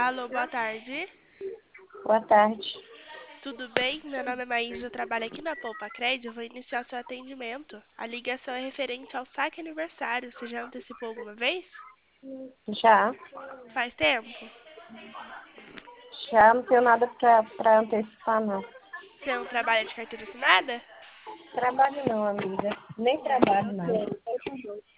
Alô, boa tarde. Boa tarde. Tudo bem? Meu nome é Maísa, eu trabalho aqui na Poupa Cred. Eu vou iniciar seu atendimento. A ligação é referente ao saque aniversário. Você já antecipou alguma vez? Já, Faz tempo? já não tenho nada pra antecipar, não. Você não trabalha de carteira assinada? Trabalho não, amiga. Nem trabalho mais.